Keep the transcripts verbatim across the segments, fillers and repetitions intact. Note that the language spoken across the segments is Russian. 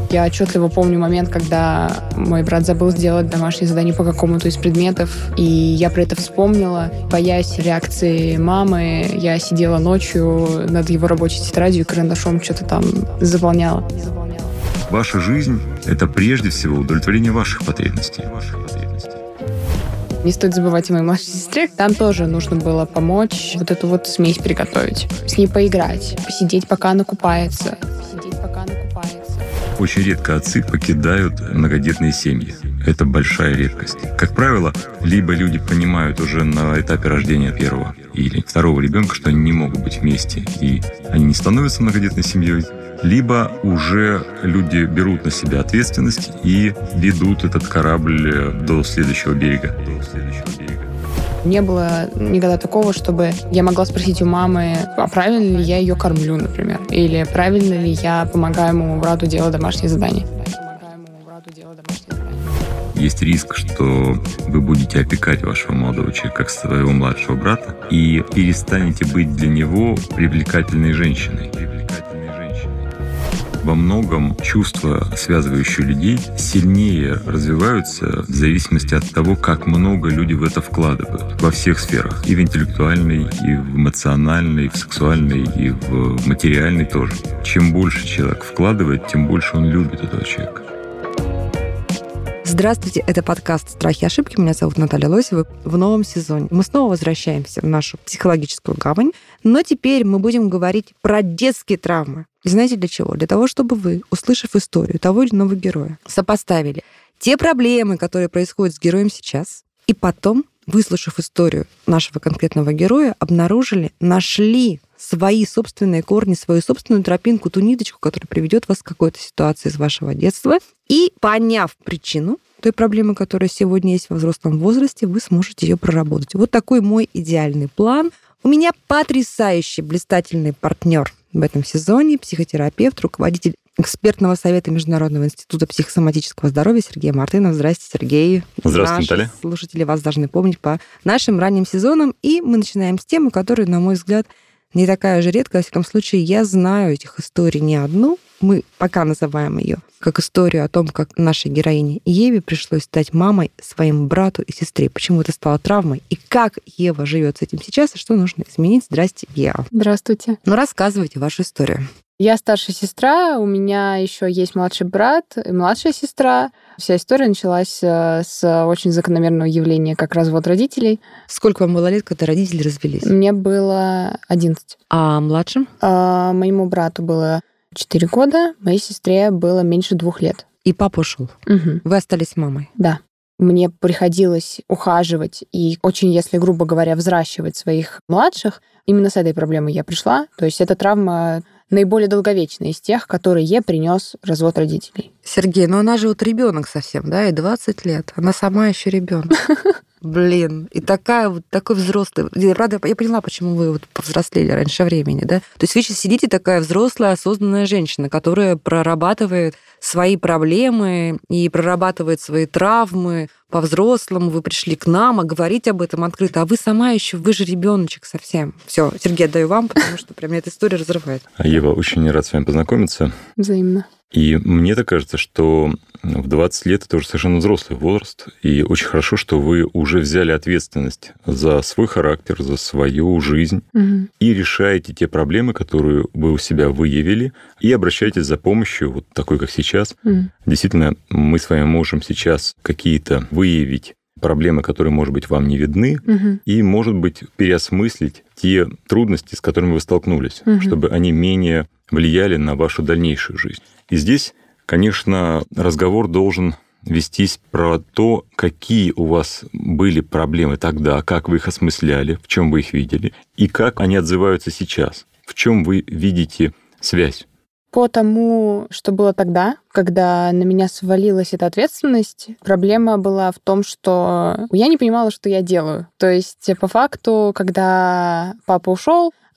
Я отчетливо помню момент, когда мой брат забыл сделать домашнее задание по какому-то из предметов, и я про это вспомнила. Боясь реакции мамы, я сидела ночью над его рабочей тетрадью и карандашом что-то там заполняла. Ваша жизнь — это прежде всего удовлетворение ваших потребностей. Не стоит забывать о моей младшей сестре. Там тоже нужно было помочь вот эту вот смесь приготовить. С ней поиграть, посидеть, пока она купается. Посидеть, пока она купается. Очень редко отцы покидают многодетные семьи. Это большая редкость. Как правило, либо люди понимают уже на этапе рождения первого или второго ребенка, что они не могут быть вместе, и они не становятся многодетной семьей, либо уже люди берут на себя ответственность и ведут этот корабль до следующего берега. Не было никогда такого, чтобы я могла спросить у мамы, а правильно ли я ее кормлю, например, или правильно ли я помогаю моему брату делать домашние задания. Есть риск, что вы будете опекать вашего молодого человека как своего младшего брата и перестанете быть для него привлекательной женщиной. Во многом чувства, связывающие людей, сильнее развиваются в зависимости от того, как много люди в это вкладывают. Во всех сферах. И в интеллектуальной, и в эмоциональной, и в сексуальной, и в материальной тоже. Чем больше человек вкладывает, тем больше он любит этого человека. Здравствуйте, это подкаст «Страхи и ошибки». Меня зовут Наталья Лосева. В новом сезоне мы снова возвращаемся в нашу психологическую гавань, но теперь мы будем говорить про детские травмы. И знаете для чего? Для того, чтобы вы, услышав историю того или иного героя, сопоставили те проблемы, которые происходят с героем сейчас, и потом, выслушав историю нашего конкретного героя, обнаружили, нашли свои собственные корни, свою собственную тропинку, ту ниточку, которая приведет вас к какой-то ситуации из вашего детства. И, поняв причину той проблемы, которая сегодня есть во взрослом возрасте, вы сможете ее проработать. Вот такой мой идеальный план. У меня потрясающий, блистательный партнер в этом сезоне, психотерапевт, руководитель экспертного совета Международного института психосоматического здоровья Сергей Мартынов. Здравствуйте, Сергей. Здравствуйте, Наталья. Слушатели вас должны помнить по нашим ранним сезонам. И мы начинаем с темы, которая, на мой взгляд, не такая же редкая. Во всяком случае, я знаю этих историй не одну. Мы пока называем ее как историю о том, как нашей героине Еве пришлось стать мамой своему брату и сестре. Почему это стало травмой? И как Ева живет с этим сейчас, и что нужно изменить? Здрасте, Ева. Здравствуйте. Ну, рассказывайте вашу историю. Я старшая сестра, у меня еще есть младший брат и младшая сестра. Вся история началась с очень закономерного явления, как развод родителей. Сколько вам было лет, когда родители развелись? Мне было одиннадцать. А младшим? А моему брату было четыре года, моей сестре было меньше двух лет. И папа ушел. Угу. Вы остались мамой? Да. Мне приходилось ухаживать и очень, если грубо говоря, взращивать своих младших. Именно с этой проблемой я пришла. То есть эта травма наиболее долговечная из тех, которые ей принес развод родителей. Сергей, ну она же вот ребенок совсем, да, и двадцать лет. Она сама еще ребенок. Блин, и такая вот такой взрослый. Правда, я поняла, почему вы вот повзрослели раньше времени, да? То есть вы сейчас сидите такая взрослая, осознанная женщина, которая прорабатывает свои проблемы и прорабатывает свои травмы по-взрослому. Вы пришли к нам, а говорить об этом открыто. А вы сама еще, вы же ребеночек совсем. Все, Сергей, отдаю вам, потому что прям эта история разрывает. Ева, очень рад с вами познакомиться. Взаимно. И мне так кажется, что в двадцать лет это уже совершенно взрослый возраст. И очень хорошо, что вы уже взяли ответственность за свой характер, за свою жизнь. Угу. И решаете те проблемы, которые вы у себя выявили, и обращаетесь за помощью, вот такой, как сейчас. Угу. Действительно, мы с вами можем сейчас какие-то выявить проблемы, которые, может быть, вам не видны, угу. и, может быть, переосмыслить те трудности, с которыми вы столкнулись, угу. чтобы они менее влияли на вашу дальнейшую жизнь. И здесь, конечно, разговор должен вестись про то, какие у вас были проблемы тогда, как вы их осмысляли, в чем вы их видели, и как они отзываются сейчас, в чем вы видите связь. По тому, что было тогда, когда на меня свалилась эта ответственность, проблема была в том, что я не понимала, что я делаю. То есть, по факту, когда папа ушел,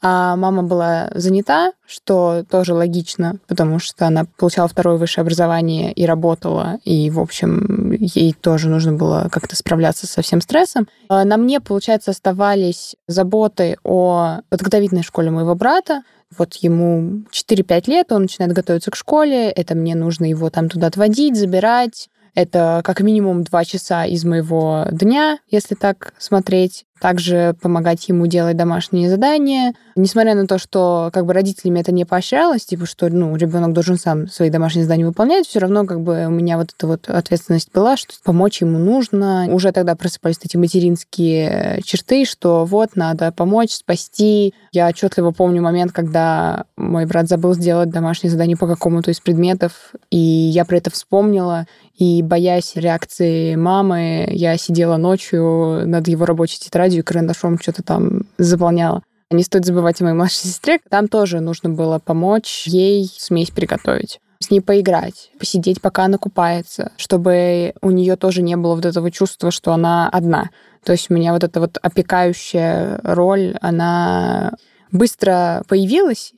А мама была занята, что тоже логично, потому что она получала второе высшее образование и работала, и, в общем, ей тоже нужно было как-то справляться со всем стрессом. На мне, получается, оставались заботы о подготовительной школе моего брата. Вот ему четыре-пять лет, он начинает готовиться к школе, это мне нужно его там туда отводить, забирать. Это как минимум два часа из моего дня, если так смотреть. Также помогать ему делать домашние задания. Несмотря на то, что как бы родителями это не поощрялось, типа, что ну, ребенок должен сам свои домашние задания выполнять, все равно как бы у меня вот эта вот ответственность была, что помочь ему нужно. Уже тогда просыпались эти материнские черты, что вот, надо помочь, спасти. Я отчетливо помню момент, когда мой брат забыл сделать домашнее задание по какому-то из предметов, и я про это вспомнила, и, боясь реакции мамы, я сидела ночью над его рабочей тетрадью и карандашом что-то там заполняла. Не стоит забывать о моей младшей сестре. Там тоже нужно было помочь ей смесь приготовить, с ней поиграть, посидеть, пока она купается, чтобы у нее тоже не было вот этого чувства, что она одна. То есть у меня вот эта вот опекающая роль, она быстро появилась,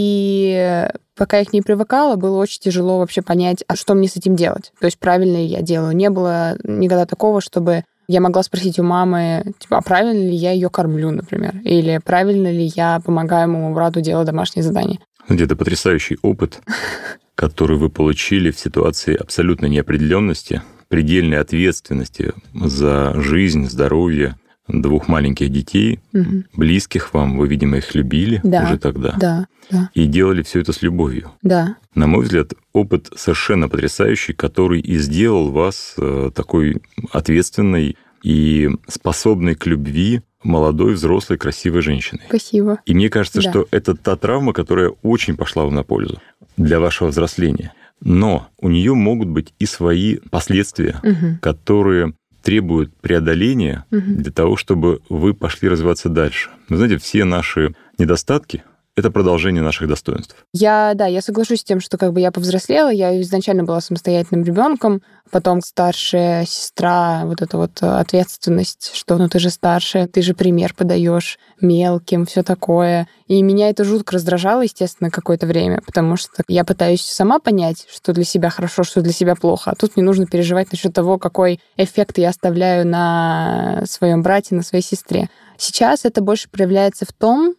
и пока я к ней привыкала, было очень тяжело вообще понять, а что мне с этим делать. То есть правильно ли я делаю. Не было никогда такого, чтобы я могла спросить у мамы, типа, а правильно ли я ее кормлю, например, или правильно ли я помогаю моему брату делать домашние задания. Это потрясающий опыт, который вы получили в ситуации абсолютной неопределенности, предельной ответственности за жизнь, здоровье двух маленьких детей, угу. близких вам, вы, видимо, их любили да, уже тогда. Да, да. И делали все это с любовью. Да. На мой взгляд, опыт совершенно потрясающий, который и сделал вас такой ответственной и способной к любви молодой, взрослой, красивой женщиной. Спасибо. И мне кажется, да. что это та травма, которая очень пошла вам на пользу для вашего взросления. Но у нее могут быть и свои последствия, угу. которые требуют преодоления угу. для того, чтобы вы пошли развиваться дальше. Вы знаете, все наши недостатки — это продолжение наших достоинств. Я, да, я соглашусь с тем, что как бы я повзрослела, я изначально была самостоятельным ребенком, потом старшая сестра, вот эта вот ответственность, что ну ты же старшая, ты же пример подаешь мелким, все такое. И меня это жутко раздражало, естественно, какое-то время, потому что я пытаюсь сама понять, что для себя хорошо, что для себя плохо, а тут мне нужно переживать насчет того, какой эффект я оставляю на своем брате, на своей сестре. Сейчас это больше проявляется в том,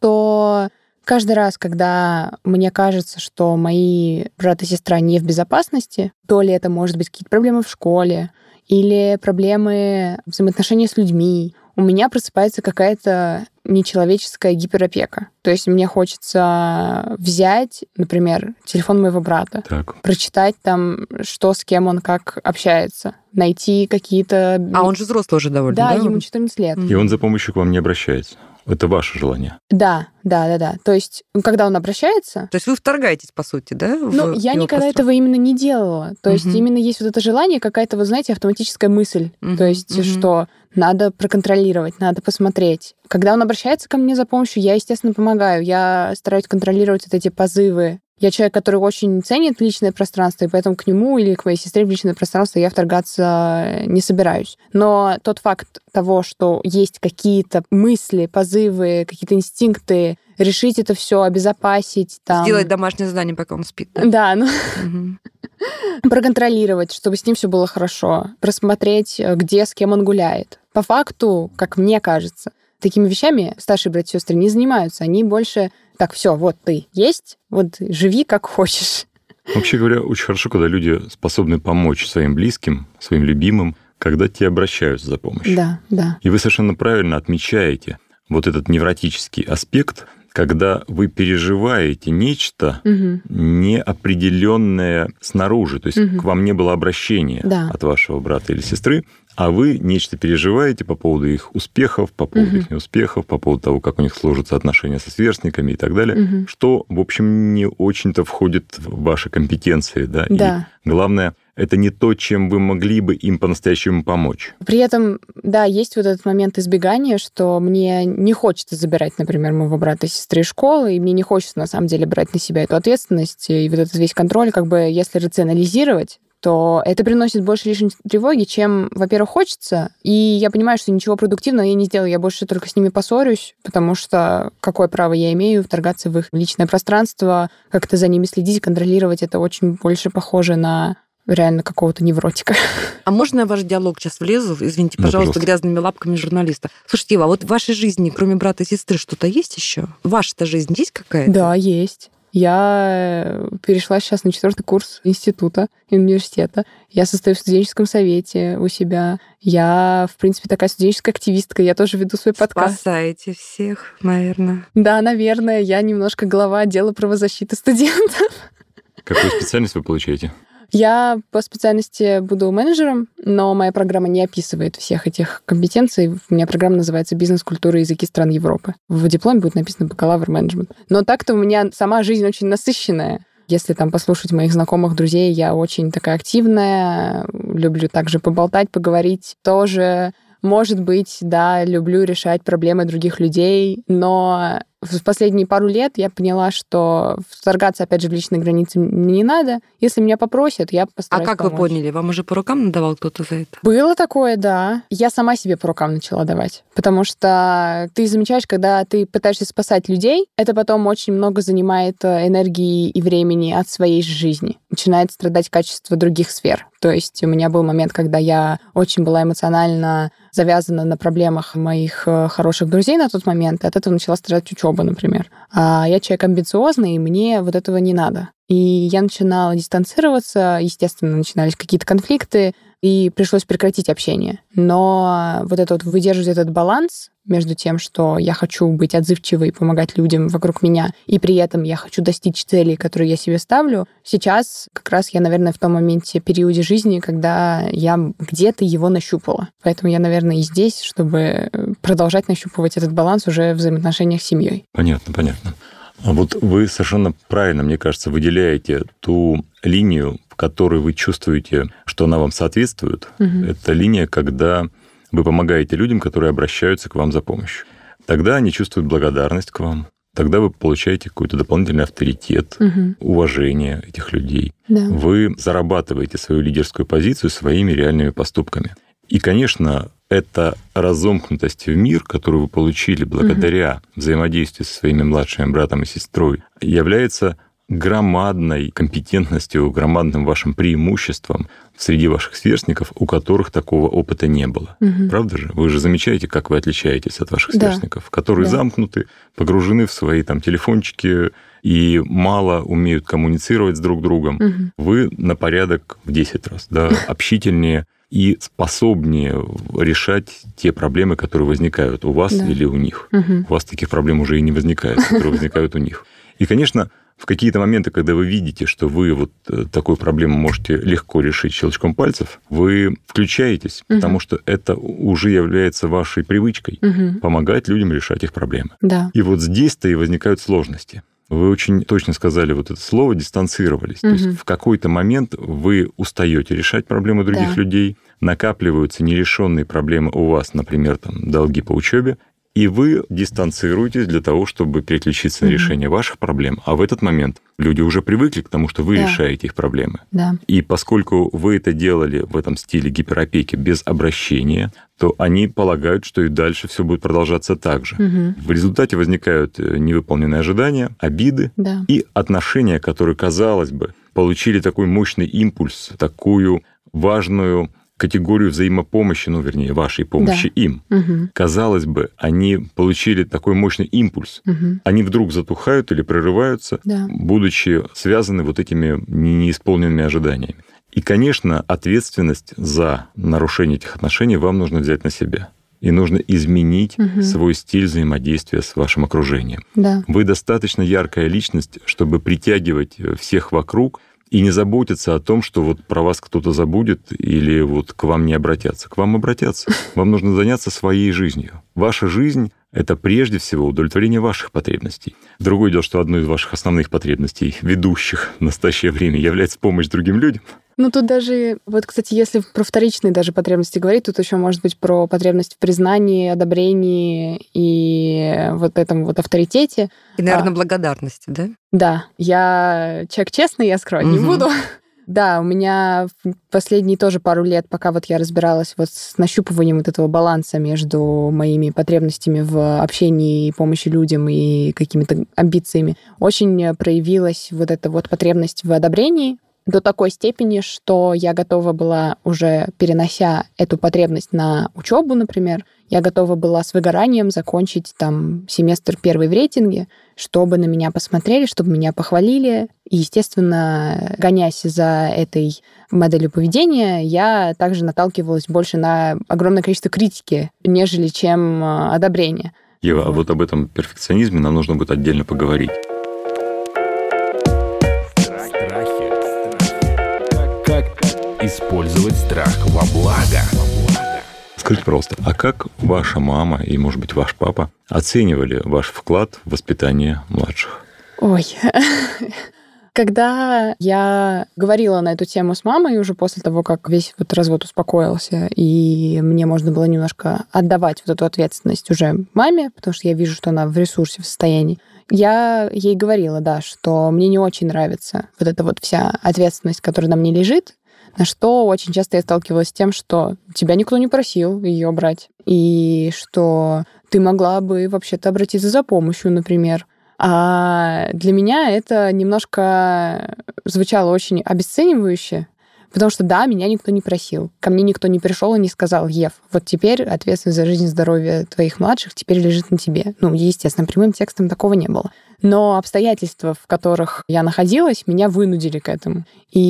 что каждый раз, когда мне кажется, что мои брат и сестра не в безопасности, то ли это может быть какие-то проблемы в школе или проблемы взаимоотношений с людьми, у меня просыпается какая-то нечеловеческая гиперопека. То есть мне хочется взять, например, телефон моего брата, так. прочитать там, что с кем он как общается, найти какие-то... А он же взрослый уже довольно, да? Да, ему четырнадцать лет. И он за помощью к вам не обращается. Это ваше желание. Да, да, да, да. То есть, когда он обращается... То есть вы вторгаетесь, по сути, да? Ну, я никогда этого именно не делала. То есть угу. именно есть вот это желание, какая-то, вы знаете, автоматическая мысль. Угу. То есть, угу. что надо проконтролировать, надо посмотреть. Когда он обращается ко мне за помощью, я, естественно, помогаю. Я стараюсь контролировать вот эти позывы. Я человек, который очень ценит личное пространство, и поэтому к нему или к моей сестре в личное пространство я вторгаться не собираюсь. Но тот факт того, что есть какие-то мысли, позывы, какие-то инстинкты, решить это все, обезопасить. Там... Сделать домашнее задание, пока он спит. Да, да ну... Проконтролировать, чтобы с ним все было хорошо. Просмотреть, где, с кем он гуляет. По факту, как мне кажется, такими вещами старшие братья и сестры не занимаются. Они больше... Так, все, вот ты есть, вот живи как хочешь. Вообще говоря, очень хорошо, когда люди способны помочь своим близким, своим любимым, когда те обращаются за помощью. Да, да. И вы совершенно правильно отмечаете вот этот невротический аспект, когда вы переживаете нечто угу. неопределенное снаружи, то есть угу. к вам не было обращения да. от вашего брата или сестры, а вы нечто переживаете по поводу их успехов, по поводу угу. их неуспехов, по поводу того, как у них сложатся отношения со сверстниками и так далее, угу. что, в общем, не очень-то входит в ваши компетенции. Да? Да. И главное, это не то, чем вы могли бы им по-настоящему помочь. При этом, да, есть вот этот момент избегания, что мне не хочется забирать, например, моего брата и сестры из школы, и мне не хочется, на самом деле, брать на себя эту ответственность и вот этот весь контроль. Как бы, если рационализировать, то это приносит больше лишней тревоги, чем, во-первых, хочется. И я понимаю, что ничего продуктивного я не сделаю. Я больше только с ними поссорюсь, потому что какое право я имею вторгаться в их личное пространство, как-то за ними следить, контролировать. Это очень больше похоже на реально какого-то невротика. А можно я в ваш диалог сейчас влезу? Извините, Да, пожалуйста, пожалуйста. грязными лапками журналиста. Слушайте, Ива, а вот в вашей жизни, кроме брата и сестры, что-то есть еще? Ваша-то жизнь есть какая-то? Да, есть. Я перешла сейчас на четвертый курс института и университета. Я состою в студенческом совете у себя. Я, в принципе, такая студенческая активистка. Я тоже веду свой подкаст. Спасаете всех, наверное. Да, наверное, я немножко глава отдела правозащиты студентов. Какую специальность вы получаете? Я по специальности буду менеджером, но моя программа не описывает всех этих компетенций. У меня программа называется «Бизнес, культура и языки стран Европы». В дипломе будет написано «бакалавр менеджмент». Но так-то у меня сама жизнь очень насыщенная. Если там послушать моих знакомых, друзей, я очень такая активная, люблю также поболтать, поговорить тоже. Может быть, да, люблю решать проблемы других людей, но в последние пару лет я поняла, что вторгаться, опять же, в личные границы мне не надо. Если меня попросят, я постараюсь А как помочь. вы поняли? Вам уже по рукам надавал кто-то за это? Было такое, да. Я сама себе по рукам начала давать. Потому что ты замечаешь, когда ты пытаешься спасать людей, это потом очень много занимает энергии и времени от своей же жизни. Начинает страдать качество других сфер. То есть у меня был момент, когда я очень была эмоционально завязана на проблемах моих хороших друзей на тот момент, и от этого начала страдать учеба, например. А я человек амбициозный, и мне вот этого не надо. И я начинала дистанцироваться, естественно, начинались какие-то конфликты, и пришлось прекратить общение. Но вот это вот выдерживать этот баланс между тем, что я хочу быть отзывчивой и помогать людям вокруг меня, и при этом я хочу достичь целей, которые я себе ставлю, сейчас как раз я, наверное, в том моменте, периоде жизни, когда я где-то его нащупала. Поэтому я, наверное, и здесь, чтобы продолжать нащупывать этот баланс уже в взаимоотношениях с семьей. Понятно, понятно. А вот вы совершенно правильно, мне кажется, выделяете ту линию, в которой вы чувствуете, что она вам соответствует. Угу. Это линия, когда вы помогаете людям, которые обращаются к вам за помощью. Тогда они чувствуют благодарность к вам. Тогда вы получаете какой-то дополнительный авторитет, угу. уважение этих людей. Да. Вы зарабатываете свою лидерскую позицию своими реальными поступками. И, конечно, эта разомкнутость в мир, которую вы получили благодаря угу. взаимодействию со своими младшими братом и сестрой, является громадной компетентностью, громадным вашим преимуществом среди ваших сверстников, у которых такого опыта не было. Угу. Правда же? Вы же замечаете, как вы отличаетесь от ваших да. сверстников, которые да. замкнуты, погружены в свои там телефончики и мало умеют коммуницировать с друг другом. Угу. Вы на порядок в десять раз да, общительнее и способнее решать те проблемы, которые возникают у вас да. или у них. Угу. У вас таких проблем уже и не возникает, которые возникают у них. И, конечно, в какие-то моменты, когда вы видите, что вы вот такую проблему можете легко решить щелчком пальцев, вы включаетесь, угу. потому что это уже является вашей привычкой угу. помогать людям решать их проблемы. Да. И вот здесь-то и возникают сложности. Вы очень точно сказали вот это слово «дистанцировались». Угу. То есть в какой-то момент вы устаете решать проблемы других да. людей, накапливаются нерешенные проблемы у вас, например, там, долги по учебе, и вы дистанцируетесь для того, чтобы переключиться mm-hmm. на решение ваших проблем. А в этот момент люди уже привыкли к тому, что вы да. решаете их проблемы. Да. И поскольку вы это делали в этом стиле гиперопеки без обращения, то они полагают, что и дальше все будет продолжаться так же. Mm-hmm. В результате возникают невыполненные ожидания, обиды да. и отношения, которые, казалось бы, получили такой мощный импульс, такую важную категорию взаимопомощи, ну, вернее, вашей помощи да. им. Угу. Казалось бы, они получили такой мощный импульс. Угу. Они вдруг затухают или прерываются, да. будучи связаны вот этими неисполненными ожиданиями. И, конечно, ответственность за нарушение этих отношений вам нужно взять на себя. И нужно изменить угу. свой стиль взаимодействия с вашим окружением. Да. Вы достаточно яркая личность, чтобы притягивать всех вокруг, и не заботиться о том, что вот про вас кто-то забудет или вот к вам не обратятся. К вам обратятся. Вам нужно заняться своей жизнью. Ваша жизнь — это прежде всего удовлетворение ваших потребностей. Другое дело, что одной из ваших основных потребностей, ведущих в настоящее время, является помощь другим людям. Ну, тут даже, вот, кстати, если про вторичные даже потребности говорить, тут еще может быть про потребность в признании, одобрении и вот этом вот авторитете. И, наверное, а, благодарности, да? Да. Я человек честный, я скрывать угу. не буду. Да, у меня последние тоже пару лет, пока вот я разбиралась вот с нащупыванием вот этого баланса между моими потребностями в общении и помощи людям и какими-то амбициями, очень проявилась вот эта вот потребность в одобрении до такой степени, что я готова была, уже перенося эту потребность на учебу, например, я готова была с выгоранием закончить там семестр первый в рейтинге, чтобы на меня посмотрели, чтобы меня похвалили. И, естественно, гонясь за этой моделью поведения, я также наталкивалась больше на огромное количество критики, нежели чем одобрения. Ева, вот. а вот об этом перфекционизме нам нужно будет отдельно поговорить. Как использовать страх во благо? Скажите просто, а как ваша мама и, может быть, ваш папа оценивали ваш вклад в воспитание младших? Ой, когда я говорила на эту тему с мамой уже после того, как весь вот развод успокоился, и мне можно было немножко отдавать вот эту ответственность уже маме, потому что я вижу, что она в ресурсе, в состоянии, я ей говорила, да, что мне не очень нравится вот эта вот вся ответственность, которая на мне лежит, на что очень часто я сталкивалась с тем, что тебя никто не просил ее брать, и что ты могла бы вообще-то обратиться за помощью, например. А для меня это немножко звучало очень обесценивающе, потому что, да, меня никто не просил. Ко мне никто не пришел и не сказал: Ев, вот теперь ответственность за жизнь и здоровье твоих младших теперь лежит на тебе. Ну, естественно, прямым текстом такого не было. Но обстоятельства, в которых я находилась, меня вынудили к этому.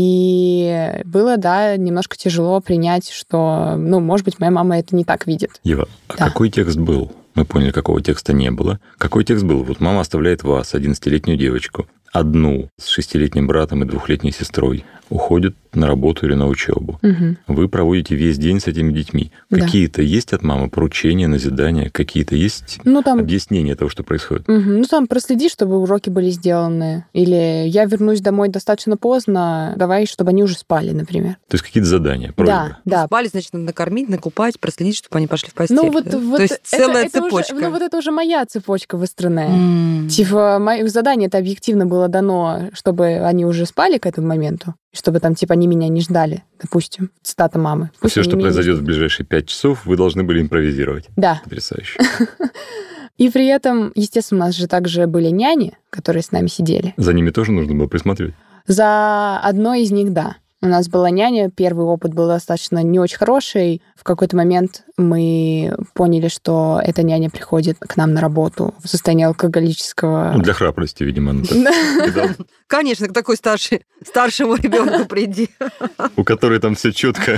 И было, да, немножко тяжело принять, что, ну, может быть, моя мама это не так видит. Ева, а да. какой текст был? Мы поняли, какого текста не было. Какой текст был? Вот мама оставляет вас, одиннадцатилетнюю девочку, одну с шестилетним братом и двухлетней сестрой, уходит на работу или на учебу. Угу. Вы проводите весь день с этими детьми. Да. Какие-то есть от мамы поручения, назидания? Какие-то есть ну, там... объяснения того, что происходит? Угу. Ну, там проследи, чтобы уроки были сделаны. Или я вернусь домой достаточно поздно, давай, чтобы они уже спали, например. То есть какие-то задания, просьбы? Да, да. Спали, значит, надо накормить, накупать, проследить, чтобы они пошли в постель. Ну, вот, да? вот То есть целая это, цепочка. Это уже, ну, вот это уже моя цепочка выстроенная. Mm. Типа, моих заданий это объективно было дано, чтобы они уже спали к этому моменту, чтобы там, типа, они меня не ждали, допустим. Цитата мамы. Пусть Все, что произойдет не... в ближайшие пять часов, вы должны были импровизировать. Да. Потрясающе. И при этом, естественно, у нас же также были няни, которые с нами сидели. За ними тоже нужно было присматривать? За одной из них, да. У нас была няня, первый опыт был достаточно не очень хороший. В какой-то момент мы поняли, что эта няня приходит к нам на работу в состоянии алкоголического... Ну, для храбрости, видимо. Конечно, к такой старшей, старшему ребенку приди. У которой там все четко.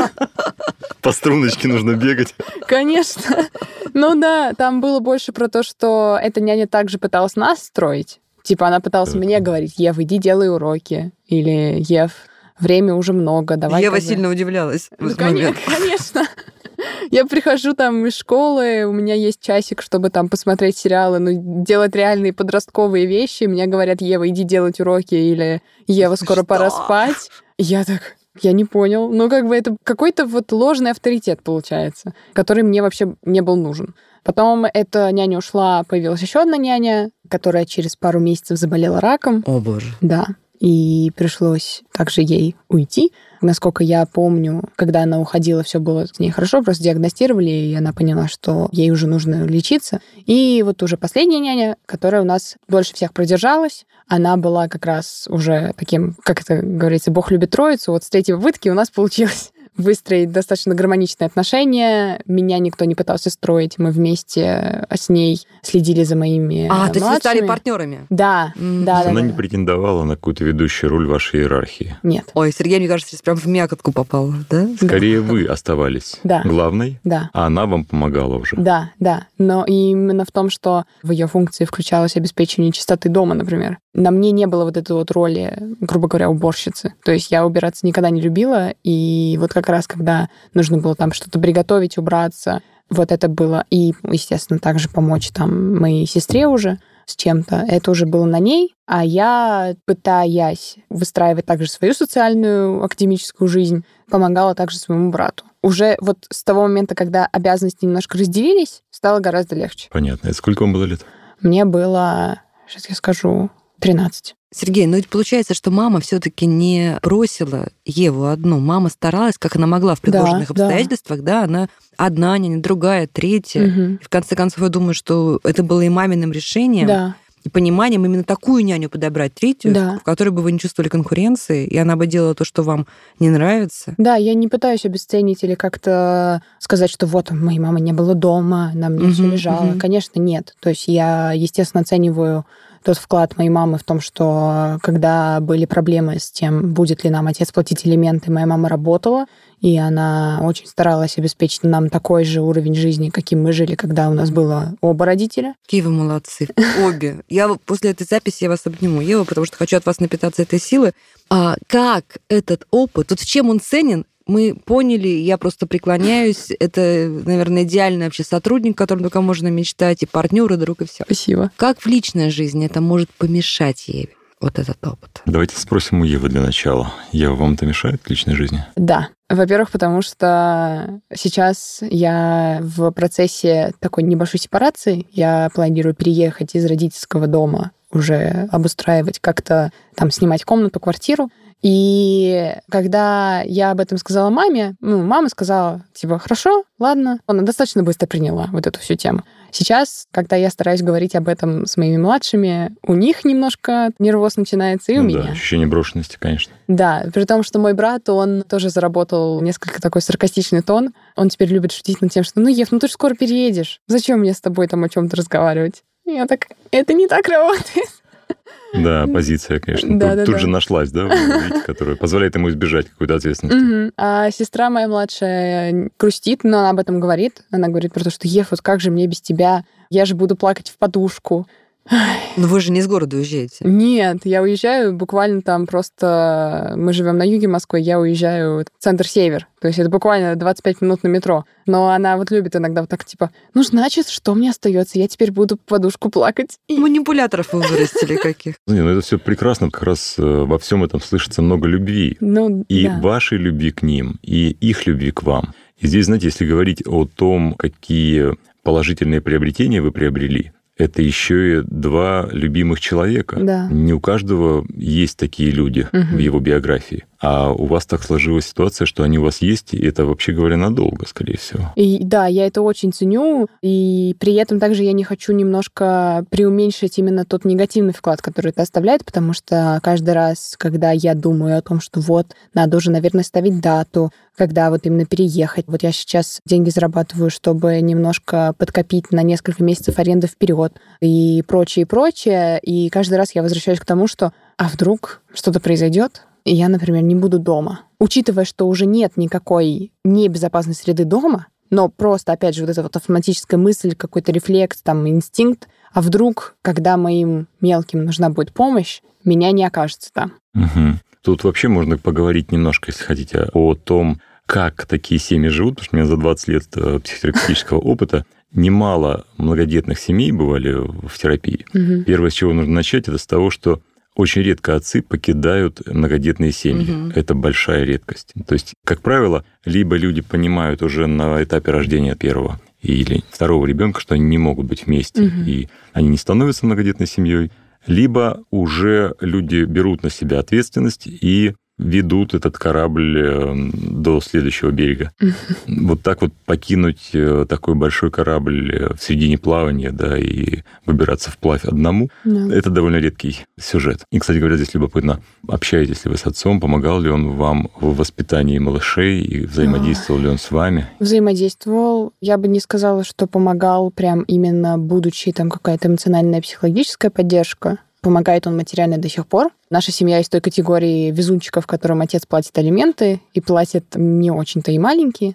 По струночке нужно бегать. Конечно. Ну да, там было больше про то, что эта няня также пыталась нас строить. Типа она пыталась мне говорить: Ев, иди делай уроки. Или Ев, время уже много, давай. Ева сильно удивлялась в этот момент. Конечно. Я прихожу там из школы, у меня есть часик, чтобы там посмотреть сериалы, ну, делать реальные подростковые вещи. Мне говорят: Ева, иди делать уроки, или Ева, скоро пора спать. Я так... Я не понял. Ну, как бы это какой-то вот ложный авторитет получается, который мне вообще не был нужен. Потом эта няня ушла, появилась еще одна няня, которая через пару месяцев заболела раком. О, боже. Да. И пришлось также ей уйти. Насколько я помню, когда она уходила, все было с ней хорошо, просто диагностировали, и она поняла, что ей уже нужно лечиться. И вот уже последняя няня, которая у нас дольше всех продержалась, она была как раз уже таким, как это говорится, Бог любит троицу. Вот с третьей попытки у нас получилось выстроить достаточно гармоничные отношения. Меня никто не пытался строить. Мы вместе с ней следили за моими А, младшими. то есть вы стали партнерами? Да, Mm. да, да. Она да, не да. претендовала на какую-то ведущую роль в вашей иерархии. Нет. Ой, Сергей, мне кажется, сейчас прям в мякотку попал, да? Скорее вы оставались Да. главной, Да. а она вам помогала уже. Да, да. Но именно в том, что в ее функции включалось обеспечение чистоты дома, например. На мне не было вот этой вот роли, грубо говоря, уборщицы. То есть я убираться никогда не любила, и вот как раз когда нужно было там что-то приготовить, убраться, вот это было. И, естественно, также помочь там моей сестре уже с чем-то. Это уже было на ней, а я, пытаясь выстраивать также свою социальную академическую жизнь, помогала также своему брату. Уже вот с того момента, когда обязанности немножко разделились, стало гораздо легче. Понятно. Это сколько вам было лет? Мне было, сейчас я скажу, тринадцать. Сергей, ну ведь получается, что мама все-таки не бросила Еву одну. Мама старалась, как она могла в предложенных да, обстоятельствах, да. да, она одна няня, другая, третья. Угу. И в конце концов, я думаю, что это было и маминым решением, да. и пониманием именно такую няню подобрать, третью, да. в которой бы вы не чувствовали конкуренции, и она бы делала то, что вам не нравится. Да, я не пытаюсь обесценить или как-то сказать, что вот, моей мамы не было дома, на мне uh-huh, все лежало. Uh-huh. Конечно, нет. То есть я, естественно, оцениваю тот вклад моей мамы в том, что когда были проблемы с тем, будет ли нам отец платить алименты, моя мама работала, и она очень старалась обеспечить нам такой же уровень жизни, каким мы жили, когда у нас было оба родителя. Какие вы молодцы. Обе. Я после этой записи я вас обниму, Ева, потому что хочу от вас напитаться этой силы. А как этот опыт, вот в чем он ценен, мы поняли, я просто преклоняюсь. Это, наверное, идеальный вообще сотрудник, о котором только можно мечтать, и партнер, и друг, и все. Спасибо. Как в личной жизни это может помешать Еве, вот этот опыт? Давайте спросим у Евы для начала. Ева, вам это мешает в личной жизни? Да. Во-первых, потому что сейчас я в процессе такой небольшой сепарации. Я планирую переехать из родительского дома, уже обустраивать как-то, там, снимать комнату, квартиру. И когда я об этом сказала маме, ну, мама сказала, типа, хорошо, ладно. Она достаточно быстро приняла вот эту всю тему. Сейчас, когда я стараюсь говорить об этом с моими младшими, у них немножко нервоз начинается, и ну, у да, меня. Ощущение брошенности, конечно. Да, при том, что мой брат, он тоже заработал несколько такой саркастичный тон. Он теперь любит шутить над тем, что, ну, Ев, ну ты же скоро переедешь. Зачем мне с тобой там о чем-то разговаривать? И я так, это не так работает. Да, позиция, конечно. Да, тут да, тут да. же нашлась, да, видите, которая позволяет ему избежать какой-то ответственности. Угу. А сестра моя младшая грустит, но она об этом говорит. Она говорит про то, что Ев, вот как же мне без тебя? Я же буду плакать в подушку. Но вы же не из города уезжаете. Нет, я уезжаю буквально там просто... Мы живем на юге Москвы, я уезжаю в центр-север. То есть это буквально двадцать пять минут на метро. Но она вот любит иногда вот так, типа, ну, значит, что мне остается? Я теперь буду в подушку плакать. Манипуляторов вы вырастили каких. Не, ну это все прекрасно. Как раз во всем этом слышится много любви. Ну, и да. вашей любви к ним, и их любви к вам. И здесь, знаете, если говорить о том, какие положительные приобретения вы приобрели, это еще и два любимых человека. Да. Не у каждого есть такие люди угу. в его биографии. А у вас так сложилась ситуация, что они у вас есть, и это, вообще говоря, надолго, скорее всего. И да, я это очень ценю, и при этом также я не хочу немножко преуменьшить именно тот негативный вклад, который это оставляет, потому что каждый раз, когда я думаю о том, что вот, надо уже, наверное, ставить дату, когда вот именно переехать. Вот я сейчас деньги зарабатываю, чтобы немножко подкопить на несколько месяцев аренды вперед и прочее, и прочее. И каждый раз я возвращаюсь к тому, что а вдруг что-то произойдет, и я, например, не буду дома. Учитывая, что уже нет никакой небезопасной среды дома, но просто, опять же, вот эта вот автоматическая мысль, какой-то рефлекс, там, инстинкт, а вдруг, когда моим мелким нужна будет помощь, меня не окажется там. Угу. Тут вообще можно поговорить немножко, если хотите, о том, как такие семьи живут, потому что у меня за двадцать лет психотерапевтического опыта немало многодетных семей бывали в терапии. Угу. Первое, с чего нужно начать, это с того, что очень редко отцы покидают многодетные семьи. Угу. Это большая редкость. То есть, как правило, либо люди понимают уже на этапе рождения первого или второго ребенка, что они не могут быть вместе, угу. и они не становятся многодетной семьей, либо уже люди берут на себя ответственность и ведут этот корабль до следующего берега. Mm-hmm. Вот так вот покинуть такой большой корабль в середине плавания, да, и выбираться вплавь одному, yeah. это довольно редкий сюжет. И, кстати говоря, здесь любопытно, общаетесь ли вы с отцом, помогал ли он вам в воспитании малышей, и взаимодействовал oh. ли он с вами? Взаимодействовал. Я бы не сказала, что помогал прям именно будучи там какая-то эмоциональная, психологическая поддержка. Помогает он материально до сих пор. Наша семья из той категории везунчиков, которым отец платит алименты, и платит не очень-то и маленькие.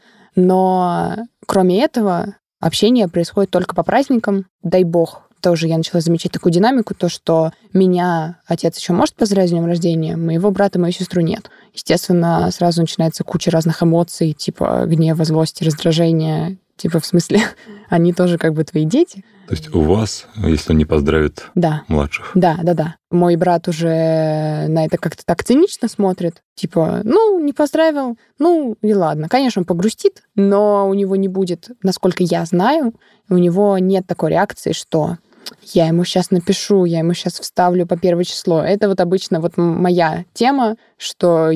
Но кроме этого, общение происходит только по праздникам. Дай бог, тоже я начала замечать такую динамику, то, что меня отец еще может поздравить с днем рождения, моего брата, мою сестру нет. Естественно, сразу начинается куча разных эмоций, типа гнева, злости, раздражения. Типа, в смысле, они тоже как бы твои дети. То есть у вас, если он не поздравит да. младших? Да, да, да. Мой брат уже на это как-то так цинично смотрит. Типа, ну, не поздравил, ну, и ладно. Конечно, он погрустит, но у него не будет, насколько я знаю, у него нет такой реакции, что я ему сейчас напишу, я ему сейчас вставлю по первое число. Это вот обычно вот моя тема, что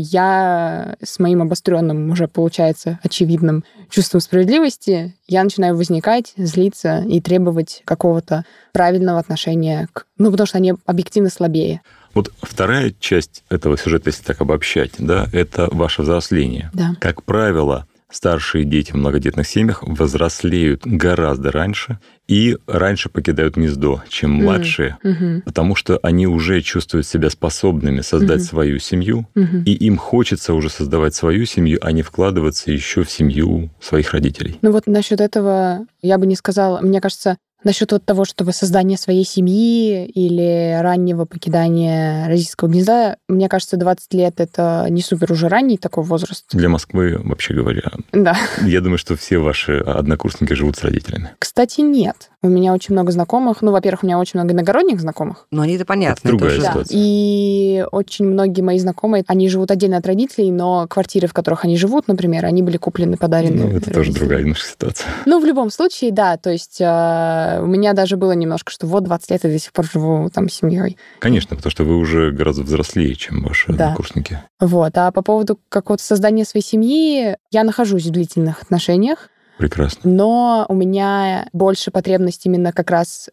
я с моим обостренным уже, получается, очевидным чувством справедливости, я начинаю возникать, злиться и требовать какого-то правильного отношения к... Ну, потому что они объективно слабее. Вот вторая часть этого сюжета, если так обобщать, да, это ваше взросление. Да. Как правило, старшие дети в многодетных семьях взрослеют гораздо раньше и раньше покидают гнездо, чем младшие, mm-hmm. потому что они уже чувствуют себя способными создать mm-hmm. свою семью, mm-hmm. и им хочется уже создавать свою семью, а не вкладываться еще в семью своих родителей. Ну вот насчет этого я бы не сказала. Мне кажется, насчет вот того, что создание своей семьи или раннего покидания родительского гнезда, мне кажется, двадцать лет — это не супер уже ранний такой возраст. Для Москвы, вообще говоря. Да. Я думаю, что все ваши однокурсники живут с родителями. Кстати, нет. У меня очень много знакомых. Ну, во-первых, у меня очень много иногородних знакомых. Ну, они-то понятно. Это другая это ситуация. Да. И очень многие мои знакомые, они живут отдельно от родителей, но квартиры, в которых они живут, например, они были куплены, подарены. Ну, это тоже другая немножко ситуация. Ну, в любом случае, да. То есть э, у меня даже было немножко, что вот двадцать лет я до сих пор живу там с семьей. Конечно, потому что вы уже гораздо взрослее, чем ваши Да. однокурсники. Вот. А по поводу какого-то создания своей семьи, я нахожусь в длительных отношениях, Прекрасно. но у меня больше потребность именно как раз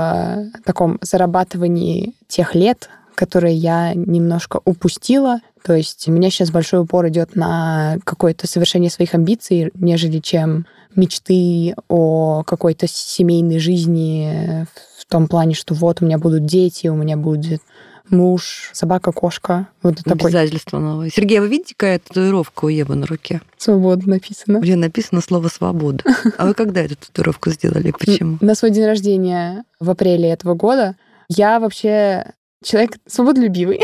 в таком зарабатывании тех лет, которые я немножко упустила. То есть у меня сейчас большой упор идет на какое-то совершение своих амбиций, нежели чем мечты о какой-то семейной жизни в том плане, что вот у меня будут дети, у меня будет муж, собака, кошка. Вот такой. Обязательство новое. Сергей, вы видите, какая татуировка у Евы на руке? Свобода написано. Где написано слово «свобода». А вы когда эту татуировку сделали? Почему? На свой день рождения в апреле этого года я вообще человек свободолюбивый.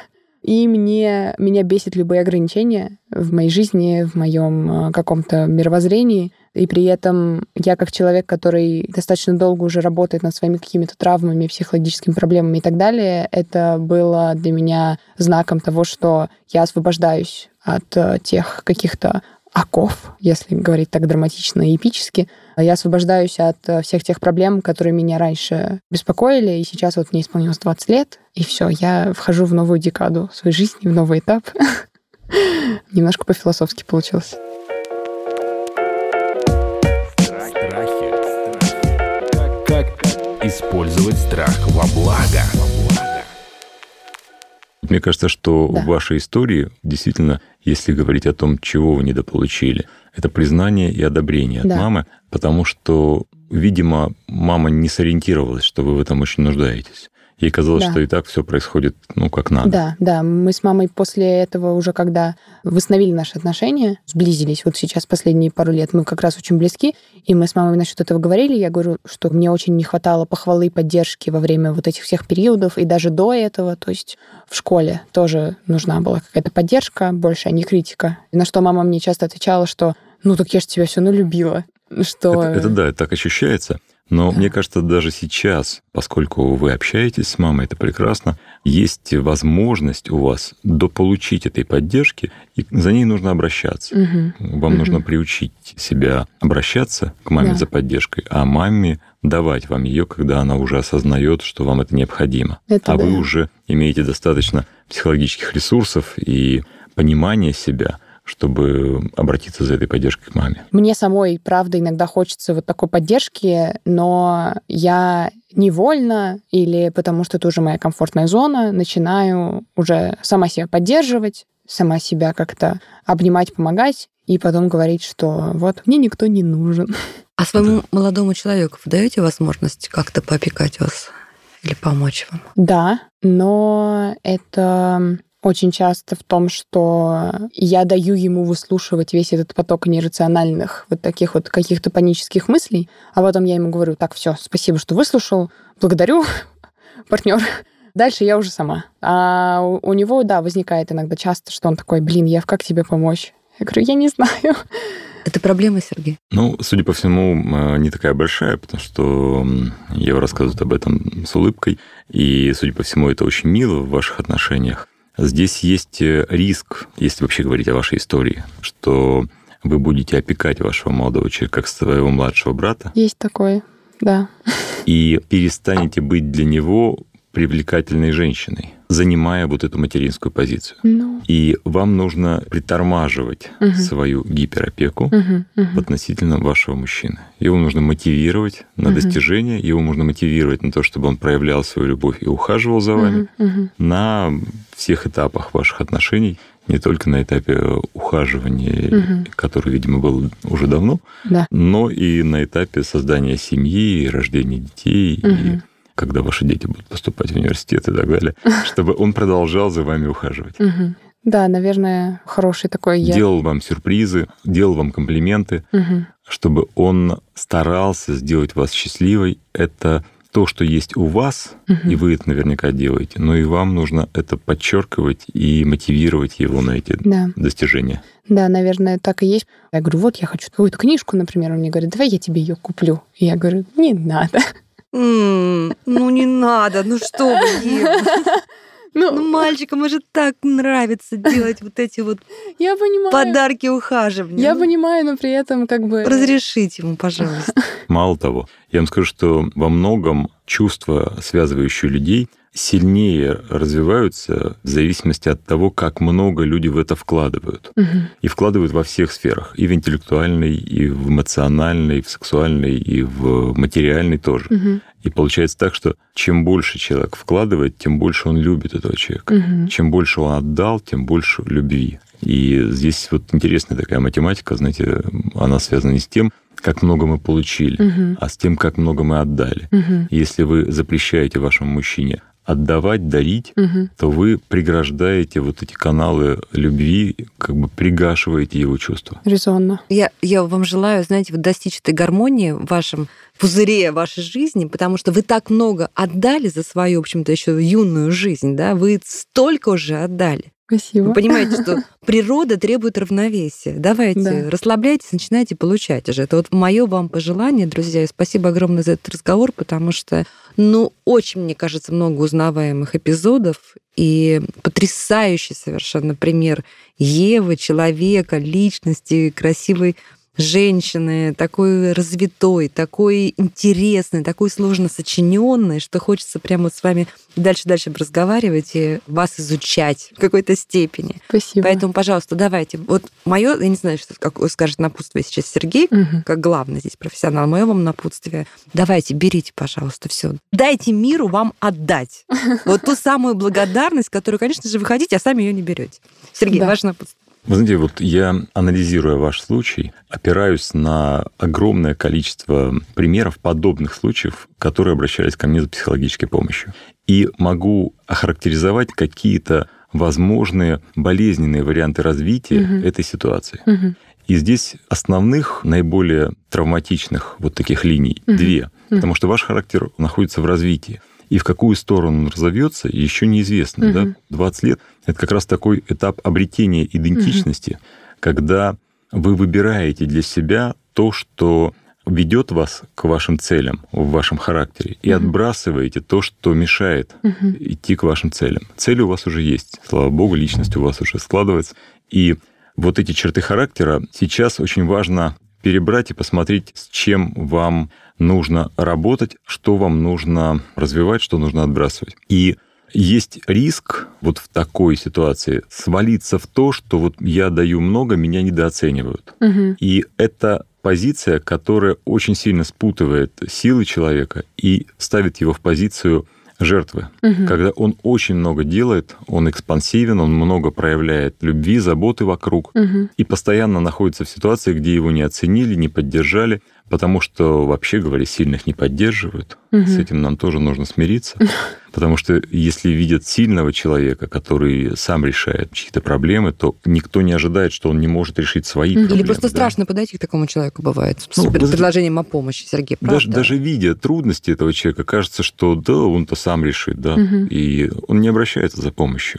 И мне, меня бесит любые ограничения в моей жизни, в моем каком-то мировоззрении. И при этом я как человек, который достаточно долго уже работает над своими какими-то травмами, психологическими проблемами и так далее, это было для меня знаком того, что я освобождаюсь от тех каких-то оков, если говорить так драматично и эпически. Я освобождаюсь от всех тех проблем, которые меня раньше беспокоили, и сейчас вот мне исполнилось двадцать лет, и все, я вхожу в новую декаду своей жизни, в новый этап. Немножко по-философски получилось. Страхи. Как использовать страх во благо? Мне кажется, что Да. в вашей истории действительно, если говорить о том, чего вы недополучили, это признание и одобрение от Да. мамы, потому что, видимо, мама не сориентировалась, что вы в этом очень нуждаетесь. Ей казалось, Да. что и так все происходит, ну, как надо. Да, да. Мы с мамой после этого уже, когда восстановили наши отношения, сблизились. Вот сейчас последние пару лет мы как раз очень близки, и мы с мамой насчет этого говорили. Я говорю, что мне очень не хватало похвалы и поддержки во время вот этих всех периодов, и даже до этого. То есть в школе тоже нужна была какая-то поддержка больше, а не критика. На что мама мне часто отвечала, что ну так я же тебя все равно любила. Что... Это, это да, это так ощущается. Но Да. мне кажется, даже сейчас, поскольку вы общаетесь с мамой, это прекрасно, есть возможность у вас дополучить этой поддержки, и за ней нужно обращаться. Мгм. Вам Мгм. нужно приучить себя обращаться к маме Да. за поддержкой, а маме давать вам ее, когда она уже осознает, что вам это необходимо. Это а да. вы уже имеете достаточно психологических ресурсов и понимания себя, чтобы обратиться за этой поддержкой к маме. Мне самой, правда, иногда хочется вот такой поддержки, но я невольно или потому что это уже моя комфортная зона, начинаю уже сама себя поддерживать, сама себя как-то обнимать, помогать, и потом говорить, что вот мне никто не нужен. А своему молодому человеку вы даете возможность как-то поопекать вас или помочь вам? Да, но это очень часто в том, что я даю ему выслушивать весь этот поток нерациональных вот таких вот каких-то панических мыслей, а потом я ему говорю, так, все, спасибо, что выслушал, благодарю, партнер. Дальше я уже сама. А у, у него, да, возникает иногда часто, что он такой, блин, Ев, как тебе помочь? Я говорю, я не знаю. Это проблема, Сергей? Ну, судя по всему, не такая большая, потому что Ева рассказывает об этом с улыбкой, и, судя по всему, это очень мило в ваших отношениях. Здесь есть риск, если вообще говорить о вашей истории, что вы будете опекать вашего молодого человека как своего младшего брата. Есть такое. Да. И перестанете быть для него привлекательной женщиной, занимая вот эту материнскую позицию. Ну. И вам нужно притормаживать угу. свою гиперопеку угу, угу. относительно вашего мужчины. Его нужно мотивировать на угу. достижение, его нужно мотивировать на то, чтобы он проявлял свою любовь и ухаживал за вами угу, угу. на всех этапах ваших отношений, не только на этапе ухаживания, угу. который, видимо, был уже давно, да. но и на этапе создания семьи, рождения детей, угу. и когда ваши дети будут поступать в университет и так далее, чтобы он продолжал за вами ухаживать. Угу. Да, наверное, хороший такой я. Делал вам сюрпризы, делал вам комплименты, угу. чтобы он старался сделать вас счастливой. Это то, что есть у вас, угу. и вы это наверняка делаете, но и вам нужно это подчеркивать и мотивировать его на эти да. достижения. Да, наверное, так и есть. Я говорю, вот я хочу какую-то книжку, например, он мне говорит, давай я тебе ее куплю. И я говорю, не надо. Mm, ну не надо, ну что вы, Ева? Ну, ну, мальчикам уже так нравится делать вот эти вот я понимаю. Подарки ухаживания. Я понимаю, но при этом как бы... Разрешите ему, пожалуйста. Мало того, я вам скажу, что во многом чувства, связывающие людей, сильнее развиваются в зависимости от того, как много люди в это вкладывают. Угу. И вкладывают во всех сферах. И в интеллектуальной, и в эмоциональной, и в сексуальной, и в материальной тоже. Угу. И получается так, что чем больше человек вкладывает, тем больше он любит этого человека. Угу. Чем больше он отдал, тем больше любви. И здесь вот интересная такая математика, знаете, она связана не с тем, как много мы получили, угу. а с тем, как много мы отдали. Угу. Если вы запрещаете вашему мужчине отдавать, дарить, угу. то вы преграждаете вот эти каналы любви, как бы пригашиваете его чувства. Резонно. Я, я вам желаю, знаете, вот достичь этой гармонии в вашем пузыре вашей жизни, потому что вы так много отдали за свою, в общем-то, еще юную жизнь, да, вы столько уже отдали. Спасибо. Вы понимаете, что природа требует равновесия. Давайте, да. расслабляйтесь, начинайте получать уже. Это вот мое вам пожелание, друзья. И спасибо огромное за этот разговор, потому что, ну, очень, мне кажется, много узнаваемых эпизодов и потрясающий совершенно пример Евы, человека, личности, красивой женщины, такой развитой, такой интересный, такой сложно сочиненный, что хочется прямо с вами дальше-дальше разговаривать и вас изучать в какой-то степени. Спасибо. Поэтому, пожалуйста, давайте. Вот мое, я не знаю, что как скажет напутствие сейчас Сергей, угу. как главный здесь профессионал, мое вам напутствие. Давайте, берите, пожалуйста, все. Дайте миру вам отдать. Вот ту самую благодарность, которую, конечно же, вы хотите, а сами ее не берете. Сергей, ваше напутствие. Вы знаете, вот я, анализируя ваш случай, опираюсь на огромное количество примеров подобных случаев, которые обращались ко мне за психологической помощью. И могу охарактеризовать какие-то возможные болезненные варианты развития угу. этой ситуации. Угу. И здесь основных, наиболее травматичных вот таких линий угу. две, угу. потому что ваш характер находится в развитии. И в какую сторону он разовьется, еще неизвестно. Угу. Да? двадцать лет — это как раз такой этап обретения идентичности, угу. когда вы выбираете для себя то, что ведет вас к вашим целям в вашем характере, и угу. отбрасываете то, что мешает угу. идти к вашим целям. Цели у вас уже есть. Слава богу, личность у вас уже складывается. И вот эти черты характера сейчас очень важно перебрать и посмотреть, с чем вам нужно работать, что вам нужно развивать, что нужно отбрасывать. И есть риск вот в такой ситуации свалиться в то, что вот я даю много, меня недооценивают. Угу. И это позиция, которая очень сильно спутывает силы человека и ставит его в позицию жертвы. Угу. Когда он очень много делает, он экспансивен, он много проявляет любви, заботы вокруг, угу. и постоянно находится в ситуации, где его не оценили, не поддержали, потому что, вообще говоря, сильных не поддерживают. Угу. С этим нам тоже нужно смириться. Потому что если видят сильного человека, который сам решает чьи-то проблемы, то никто не ожидает, что он не может решить свои Или проблемы. Или просто да? страшно подойти к такому человеку бывает ну, с предложением о помощи, Сергей, правда? Даже, даже видя трудности этого человека, кажется, что да, он-то сам решит, да, угу. и он не обращается за помощью.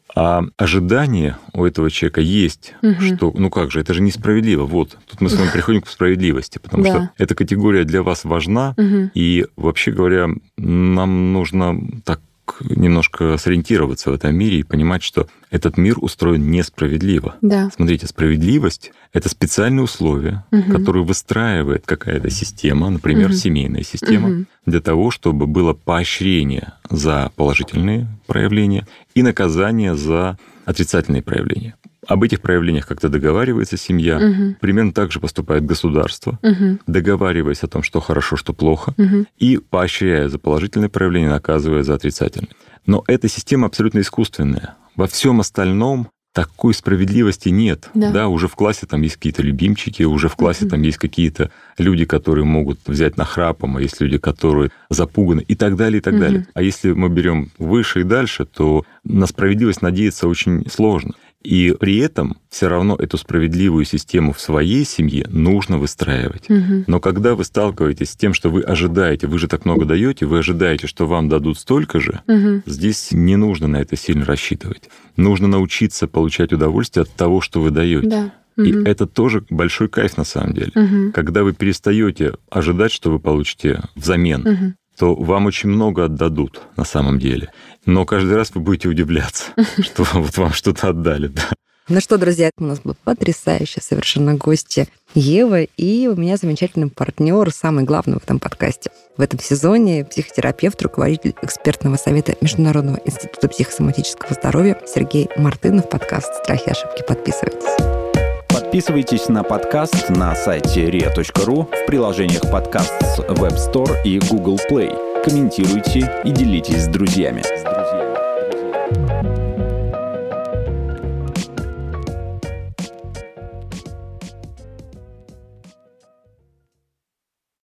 А ожидание у этого человека есть, угу. что, ну как же, это же несправедливо. Вот, тут мы с вами приходим к справедливости, потому да. что эта категория для вас важна, угу. и, вообще говоря, нам нужно так немножко сориентироваться в этом мире и понимать, что этот мир устроен несправедливо. Да. Смотрите, справедливость — это специальные условия, угу. которые выстраивает какая-то система, например, угу. семейная система, угу. для того, чтобы было поощрение за положительные проявления и наказание за отрицательные проявления. Об этих проявлениях как-то договаривается семья. Угу. Примерно так же поступает государство, угу. договариваясь о том, что хорошо, что плохо, угу. и поощряя за положительные проявления, наказывая за отрицательные. Но эта система абсолютно искусственная. Во всем остальном такой справедливости нет. Да. Да, уже в классе там есть какие-то любимчики, уже в классе угу. там есть какие-то люди, которые могут взять нахрапом, а есть люди, которые запуганы, и так далее, и так угу. далее. А если мы берем выше и дальше, то на справедливость надеяться очень сложно. И при этом все равно эту справедливую систему в своей семье нужно выстраивать. Угу. Но когда вы сталкиваетесь с тем, что вы ожидаете, вы же так много даете, вы ожидаете, что вам дадут столько же, угу. здесь не нужно на это сильно рассчитывать. Нужно научиться получать удовольствие от того, что вы даете. Да. И угу. это тоже большой кайф на самом деле. Угу. Когда вы перестаете ожидать, что вы получите взамен, угу. то вам очень много отдадут на самом деле. Но каждый раз вы будете удивляться, что вот вам что-то отдали. Да. Ну что, друзья, у нас была потрясающая совершенно гостья Ева, и у меня замечательный партнер, самый главный в этом подкасте. В этом сезоне психотерапевт, руководитель экспертного совета Международного института психосоматического здоровья Сергей Мартынов. Подкаст «Страхи и ошибки». Подписывайтесь. Подписывайтесь на подкаст на сайте риа точка ру, в приложениях подкаст с Web Store и Google Play. Комментируйте и делитесь с друзьями.